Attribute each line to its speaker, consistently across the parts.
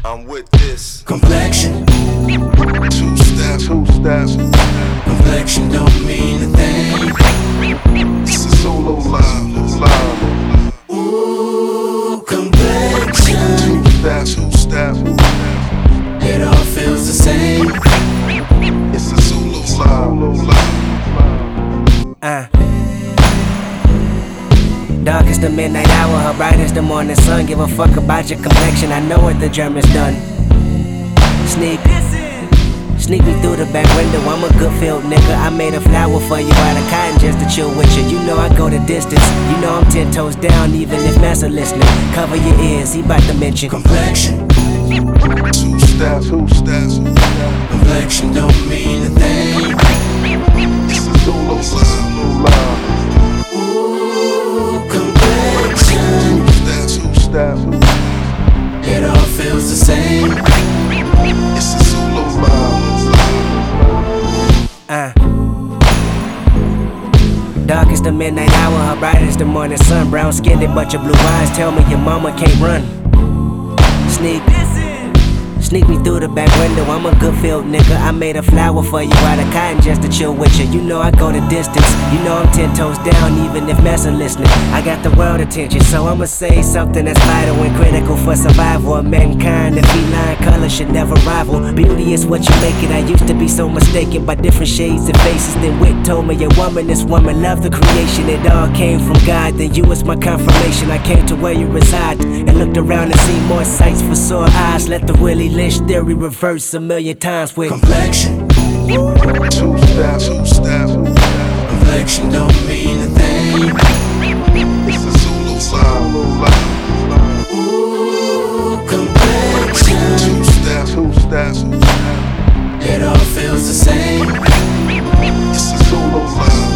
Speaker 1: I'm with this
Speaker 2: complexion.
Speaker 1: Two steps.
Speaker 2: Complexion don't mean a thing.
Speaker 1: It's a solo live.
Speaker 2: Ooh, complexion.
Speaker 1: Two steps.
Speaker 2: It all feels the same.
Speaker 1: It's a solo live.
Speaker 3: Dark is the midnight hour, her bright is the morning sun. Give a fuck about your complexion, I know what the German's done. Sneak me through the back window, I'm a good field nigga. I made a flower for you out of cotton just to chill with you. You know I go the distance, you know I'm 10 toes down even if Massa listening. Cover your ears, he bout to mention
Speaker 2: complexion.
Speaker 1: Two steps.
Speaker 2: Complexion don't mean a thing.
Speaker 1: It's a solo live.
Speaker 2: Ooh, complexion.
Speaker 1: Two steps.
Speaker 2: It all feels the same.
Speaker 1: It's a solo live.
Speaker 3: Dark is the midnight hour, her bright is the morning sun. Brown skinned, bunch of blue eyes, tell me your mama can't run. Sneak me through the back window, I'm a good field nigga. I made a flower for you out of cotton just to chill with you. You know I go the distance, you know I'm 10 toes down even if Massa listening. I got the world attention, so I'ma say something that's vital and critical for survival of mankind. The feline color should never rival. Beauty is what you make it. I used to be so mistaken by different shades and faces. Then Wit told me a woman is woman, love the creation. It all came from God, then you was my confirmation. I came to where you reside and looked around and seen more sights for sore eyes. Let the Willie Lynch theory reverse a million times with
Speaker 2: complexion.
Speaker 1: Two steps.
Speaker 2: Complexion don't mean a thing.
Speaker 1: It's a solo live.
Speaker 2: Ooh, complexion.
Speaker 1: Two steps.
Speaker 2: It all feels the same.
Speaker 1: It's a solo live.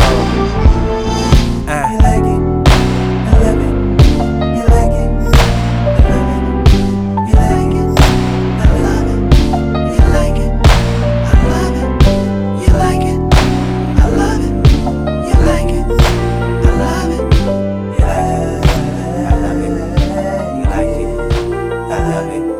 Speaker 2: You like it? I love it. You like it? I love it. You like it? I love it. You like it? I love it. You like it? I love it. You like it? I love it. Yeah, I love it. You like it? I love it.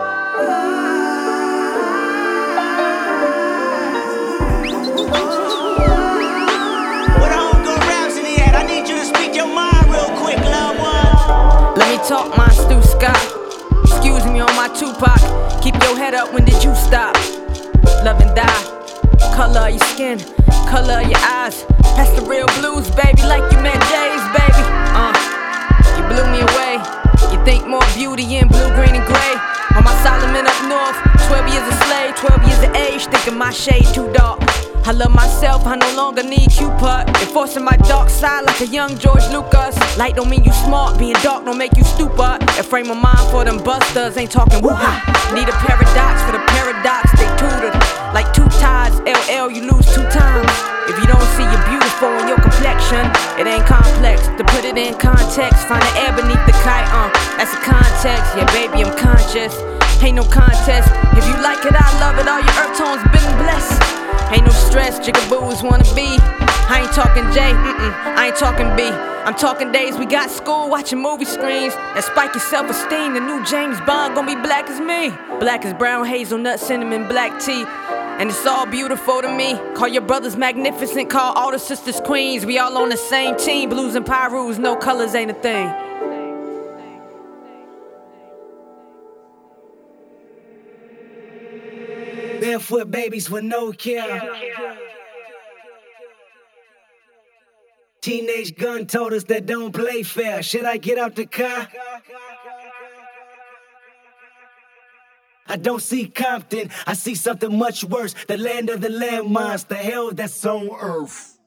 Speaker 4: Where the homegirl Rhapsody at? I need you to speak your mind real quick, loved one.
Speaker 5: Let me talk my Stu Scott. Excuse me on my Tupac. Keep your head up, when did you stop? Love and die. Color of your skin, color of your eyes. That's the real blues, baby, like you met Jay's, baby. You blew me away. You think more beauty in blue, green, and gray. On my Solomon up north, 12 years a slave, 12 years of age, thinking my shade too dark. I love myself, I no longer need Cupid. Enforcing my dark side like a young George Lucas. Light don't mean you smart, being dark don't make you stupid. A frame of mind for them busters, ain't talking woo-ha. Need a paradox for the paradox, they tutored. Like two tides, LL, you lose 2 times. If you don't see you're beautiful in your complexion, it ain't complex. To put it in context, find the air beneath the kite, that's the context. Yeah, baby, I'm conscious. Ain't no contest. If you like it, I love it. All your earth tones been blessed. Ain't no stress, jigaboos wanna be. I ain't talking J, I ain't talking B. I'm talking days we got school, watching movie screens. That spike your self-esteem, the new James Bond gon' be black as me. Black as brown, hazelnut, cinnamon, black tea. And it's all beautiful to me. Call your brothers magnificent, call all the sisters queens. We all on the same team, blues and pyrus, no colors ain't a thing.
Speaker 3: barefoot babies with no care. Teenage gun told us that don't play fair. Should I get out the car? I don't see Compton, I see something much worse. The land of the landmines, the hell that's on earth.